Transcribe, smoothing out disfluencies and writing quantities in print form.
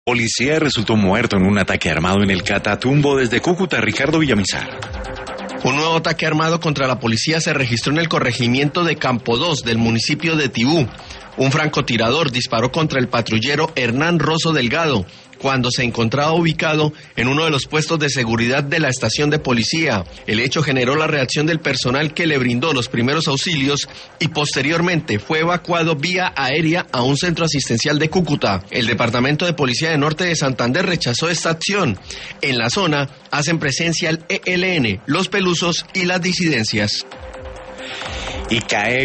Policía resultó muerto en un ataque armado en el Catatumbo desde Cúcuta. Ricardo Villamizar. Un nuevo ataque armado contra la policía se registró en el corregimiento de Campo 2 del municipio de Tibú. Un francotirador disparó contra el patrullero Hernán Rosso Delgado cuando se encontraba ubicado en uno de los puestos de seguridad de la estación de policía. El hecho generó la reacción del personal, que le brindó los primeros auxilios y posteriormente fue evacuado vía aérea a un centro asistencial de Cúcuta. El Departamento de Policía de Norte de Santander rechazó esta acción. En la zona hacen presencia el ELN, los Pelusos y las disidencias. Y cae